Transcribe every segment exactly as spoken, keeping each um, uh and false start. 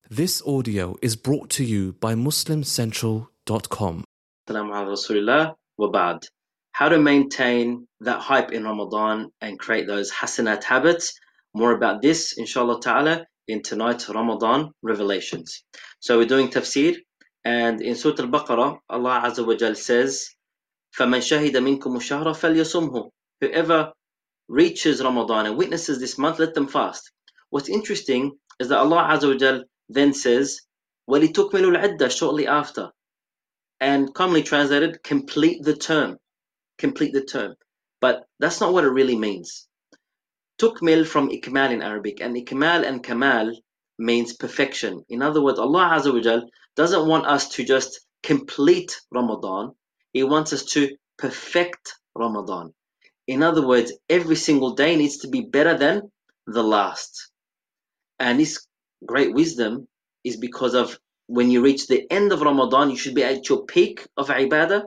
This audio is brought to you by muslim central dot com. Assalamu ala Rasulillah wa ba'd. How to maintain that hype in Ramadan and create those hasanat habits. More about this, inshallah ta'ala, in tonight's Ramadan revelations. So we're doing tafsir, and in Surah Al-Baqarah, Allah Azza wa Jal says, فَمَنْ شَهِدَ مِنْكُمُ الشَّهْرَ فَلْيَصُمْهُ. Whoever reaches Ramadan and witnesses this month, let them fast. What's interesting is that Allah Azza wa Jal then says, وَلِتُكْمِلُوا الْعِدَّةَ shortly after. And commonly translated, complete the term. Complete the term. But that's not what it really means. Tukmil from ikmal in Arabic, and ikmal and kamal means perfection. In other words, Allah Azza wa Jal doesn't want us to just complete Ramadan. He wants us to perfect Ramadan. In other words, every single day needs to be better than the last. And this great wisdom is because of when you reach the end of Ramadan, you should be at your peak of ibadah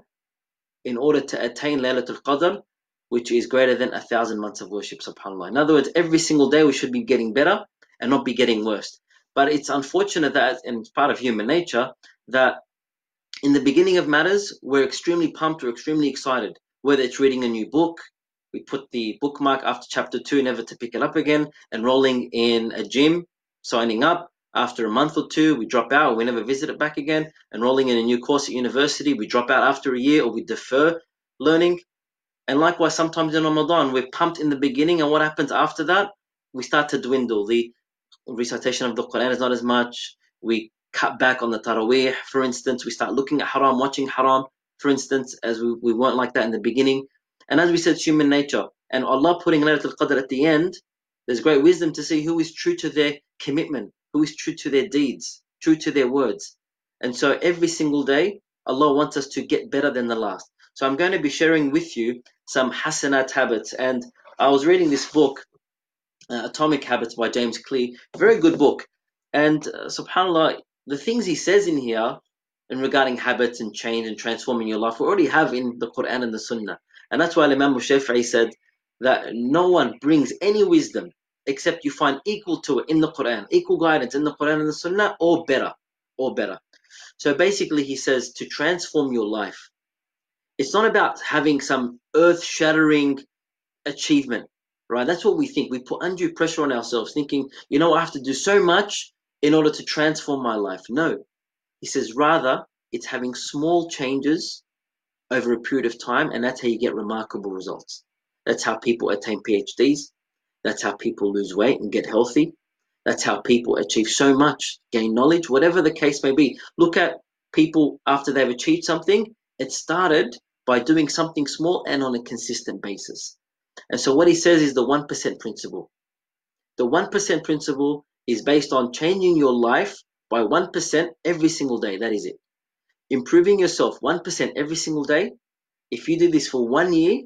in order to attain Laylatul Qadr, which is greater than a thousand months of worship, subhanAllah. In other words, every single day we should be getting better and not be getting worse. But it's unfortunate that, and it's part of human nature, that in the beginning of matters, we're extremely pumped, we're extremely excited. Whether it's reading a new book, we put the bookmark after chapter two, never to pick it up again, enrolling in a gym, signing up. After a month or two, we drop out, or we never visit it back again. Enrolling in a new course at university, we drop out after a year, or we defer learning. And likewise, sometimes in Ramadan, we're pumped in the beginning, and what happens after that? We start to dwindle. The recitation of the Quran is not as much. We cut back on the Taraweeh, for instance. We start looking at haram, watching haram, for instance, as we, we weren't like that in the beginning. And as we said, it's human nature. And Allah putting Laylatul Qadr at the end, there's great wisdom to see who is true to their commitment, who is true to their deeds, true to their words. And so every single day, Allah wants us to get better than the last. So I'm going to be sharing with you some hasanat habits. And I was reading this book, uh, Atomic Habits by James Clear, very good book. And uh, subhanAllah, the things he says in here in regarding habits and change and transforming your life, we already have in the Quran and the Sunnah. And that's why Imam Shafi'i said that no one brings any wisdom except you find equal to it in the Quran, equal guidance in the Quran and the Sunnah, or better, or better. So basically he says to transform your life, it's not about having some earth-shattering achievement, right? That's what we think. We put undue pressure on ourselves thinking, you know, I have to do so much in order to transform my life. No, he says rather it's having small changes over a period of time, and that's how you get remarkable results. That's how people attain P H Ds. That's how people lose weight and get healthy. That's how people achieve so much, gain knowledge, whatever the case may be. Look at people after they've achieved something. It started by doing something small and on a consistent basis. And so what he says is the one percent principle. The one percent principle is based on changing your life by one percent every single day. That is it. Improving yourself one percent every single day. If you do this for one year,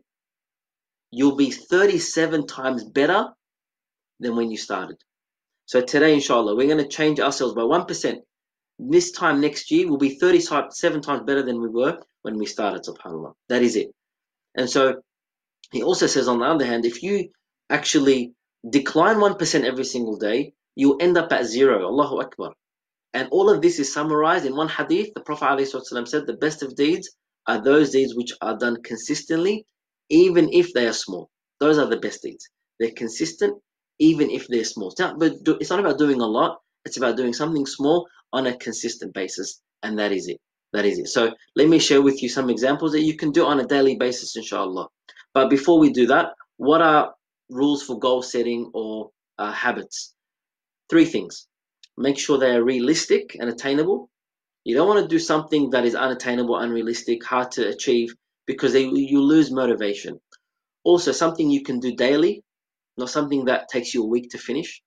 you'll be thirty-seven times better than when you started. So today, inshallah, we're going to change ourselves by one percent. This time next year, we'll be thirty-seven times better than we were when we started, subhanAllah. That is it. And so he also says, on the other hand, if you actually decline one percent every single day, you'll end up at zero. Allahu Akbar. And all of this is summarized in one hadith. The Prophet ﷺ said, the best of deeds are those deeds which are done consistently, even if they are small. Those are the best deeds. They're consistent, even if they're small. It's not, but it's not about doing a lot. It's about doing something small on a consistent basis. And that is it. That is it. So let me share with you some examples that you can do on a daily basis, inshallah. But before we do that, what are rules for goal setting or uh, habits? Three things. Make sure they are realistic and attainable. You don't want to do something that is unattainable, unrealistic, hard to achieve, because they, you lose motivation. Also, something you can do daily, not something that takes you a week to finish.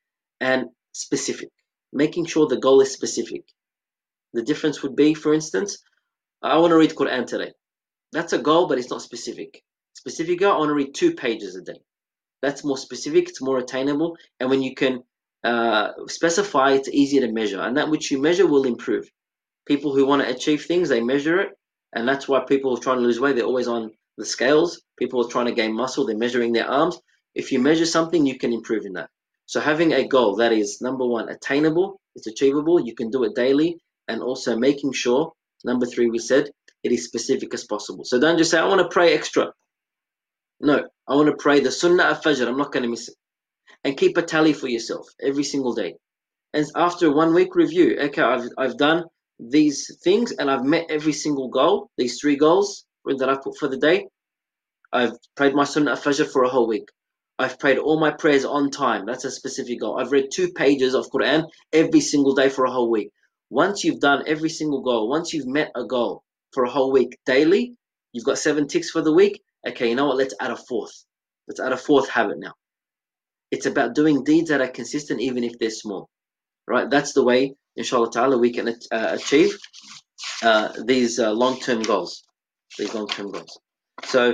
And specific, making sure the goal is specific. The difference would be, for instance, I want to read Quran today. That's a goal, but it's not specific. Specific goal, I want to read two pages a day. That's more specific, it's more attainable, and when you can uh, specify, it's easier to measure, and that which you measure will improve. People who want to achieve things, they measure it, and that's why people who are trying to lose weight, they're always on the scales. People who are trying to gain muscle, they're measuring their arms. If you measure something, you can improve in that. So having a goal that is, number one, attainable, It's achievable. You can do it daily, and also making sure, number three, we said, it is specific as possible. So don't just say, I want to pray extra. No, I want to pray the Sunnah of Fajr. I'm not going to miss it. And keep a tally for yourself every single day. And after one week review, okay, I've, I've done these things and I've met every single goal, these three goals that I've put for the day. I've prayed my Sunnah of Fajr for a whole week. I've prayed all my prayers on time. That's a specific goal. I've read two pages of Quran every single day for a whole week. Once you've done every single goal, once you've met a goal for a whole week daily, you've got seven ticks for the week. Okay, you know what? Let's add a fourth. Let's add a fourth habit now. It's about doing deeds that are consistent even if they're small. Right? That's the way, inshallah ta'ala, we can uh, achieve uh, these uh, long-term goals. These long-term goals. So,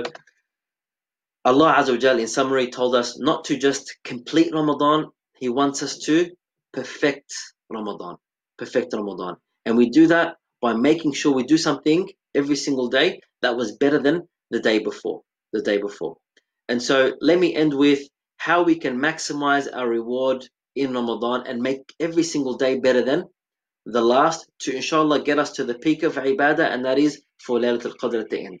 Allah Azza wa Jal, in summary, told us not to just complete Ramadan. He wants us to perfect Ramadan. Perfect Ramadan. And we do that by making sure we do something every single day that was better than the day before. The day before. And so let me end with how we can maximize our reward in Ramadan and make every single day better than the last to inshallah get us to the peak of ibadah, and that is for Laylatul Qadr at the end.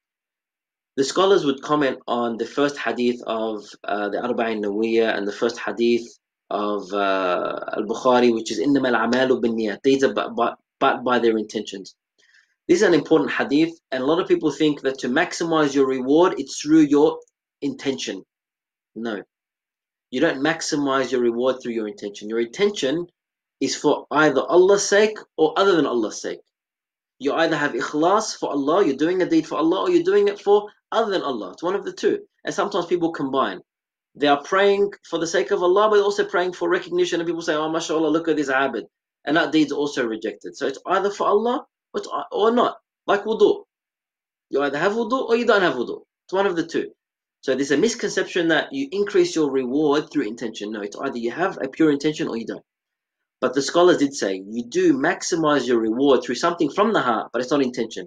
The scholars would comment on the first hadith of uh, the Arba'in Nawiyya and the first hadith of uh, Al-Bukhari, which is إِنَّمَا الْأَعْمَالُ بِالنِّيَّاتِ. These are but, but, but by their intentions. This is an important hadith, and a lot of people think that to maximize your reward, it's through your intention. No. You don't maximize your reward through your intention. Your intention is for either Allah's sake or other than Allah's sake. You either have ikhlas for Allah, you're doing a deed for Allah, or you're doing it for other than Allah. It's one of the two. And sometimes people combine. They are praying for the sake of Allah, but also praying for recognition. And people say, oh, mashallah, look at this abid. And that deed's also rejected. So it's either for Allah or not. Like wudu. You either have wudu or you don't have wudu. It's one of the two. So there's a misconception that you increase your reward through intention. No, it's either you have a pure intention or you don't. But the scholars did say you do maximize your reward through something from the heart, but it's not intention.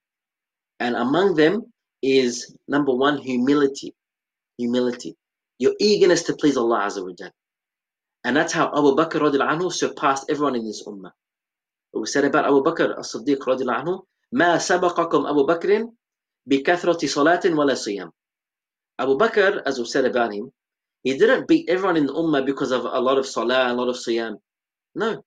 And among them is number one, humility. Humility. Your eagerness to please Allah Azza wa Jal. And that's how Abu Bakr radiallahu anhu surpassed everyone in this ummah. What we said about Abu Bakr as-Siddiq radiallahu anhu, ما سبقكم أبو بكر بكثرة صلاة ولا صيام. Abu Bakr, as we said about him, he didn't beat everyone in the ummah because of a lot of salah, a lot of siyam. No.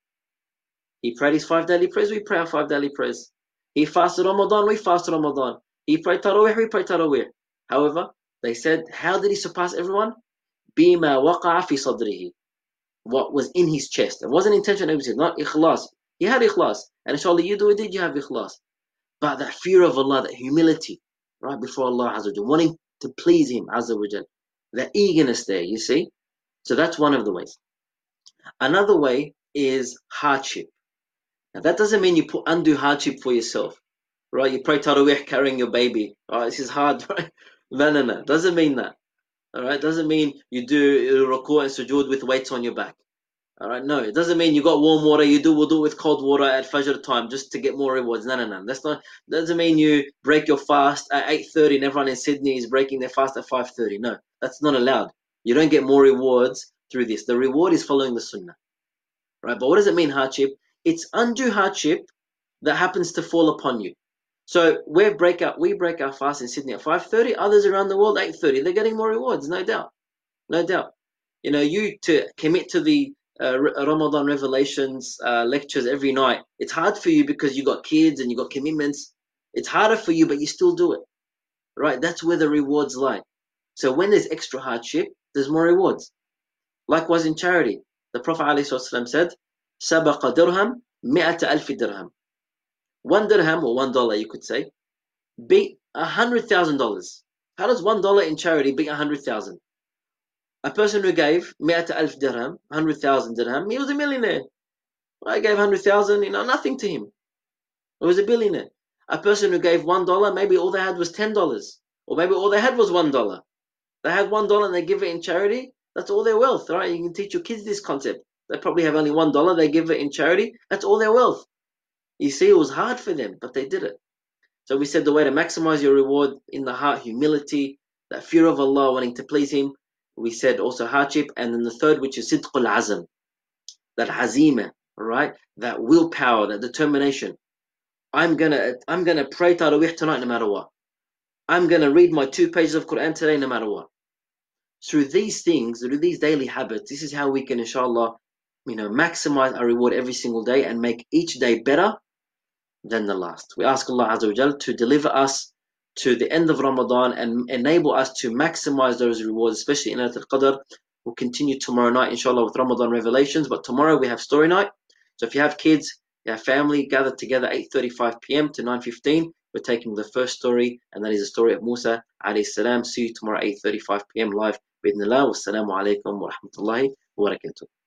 He prayed his five daily prayers, we pray our five daily prayers. He fasted Ramadan, we fast Ramadan. He prayed Tarawih, we pray Tarawih. However, they said, how did he surpass everyone? Bima waqa'a fi sadrihi. What was in his chest. It wasn't intentional, it was not ikhlas. He had ikhlas. And inshallah, you do it, did you have ikhlas? But that fear of Allah, that humility, right before Allah Azza wa Jal, wanting to please Him Azza wa Jal. That eagerness there, you see? So that's one of the ways. Another way is hardship. Now that doesn't mean you put undue hardship for yourself, right? You pray Tarawih carrying your baby. Oh, this is hard, right? No, no, no. Doesn't mean that. All right? Doesn't mean you do ruku' and sujood with weights on your back. All right? No, it doesn't mean you got warm water, you do wudu with cold water at Fajr time just to get more rewards. No, no, no. That's not. Doesn't mean you break your fast at eight thirty and everyone in Sydney is breaking their fast at five thirty. No, that's not allowed. You don't get more rewards through this. The reward is following the Sunnah. Right? But what does it mean, hardship? It's undue hardship that happens to fall upon you. So we break out, we break our fast in Sydney at five thirty. Others around the world eight thirty. They're getting more rewards, no doubt, no doubt. You know, you to commit to the uh, Ramadan Revelations uh, lectures every night. It's hard for you because you got kids and you got commitments. It's harder for you, but you still do it, right? That's where the rewards lie. So when there's extra hardship, there's more rewards. Likewise in charity, the Prophet ﷺ said, "Sabaqa dirham mi'ata alfi dirham." One dirham, or one dollar, you could say, beat a hundred thousand dollars. How does one dollar in charity beat a hundred thousand? A person who gave mi'ata alf dirham, hundred thousand dirham, he was a millionaire. I gave hundred thousand, you know, nothing to him. He was a billionaire. A person who gave one dollar, maybe all they had was ten dollars, or maybe all they had was one dollar. They had one dollar and they give it in charity. That's all their wealth, right? You can teach your kids this concept. They probably have only one dollar. They give it in charity. That's all their wealth. You see, it was hard for them, but they did it. So we said the way to maximize your reward in the heart, humility, that fear of Allah, wanting to please Him. We said also hardship. And then the third, which is sidqul azam, that hazima, all right? That willpower, that determination. I'm gonna I'm gonna pray Tarawih tonight no matter what. I'm gonna read my two pages of Quran today no matter what. Through these things, through these daily habits, this is how we can, inshallah, you know, maximize our reward every single day and make each day better than the last. We ask Allah Azza wa Jal to deliver us to the end of Ramadan and enable us to maximize those rewards, especially in Laylatul Qadr. We'll continue tomorrow night, inshallah, with Ramadan revelations. But tomorrow we have story night. So if you have kids, you have family, gather together eight thirty-five p m to nine fifteen. We're taking the first story, and that is the story of Musa alayhi salam. See you tomorrow eight thirty-five p m live. Bidnillah. Wassalamu alaikum wa rahmatullahi wa barakatuh.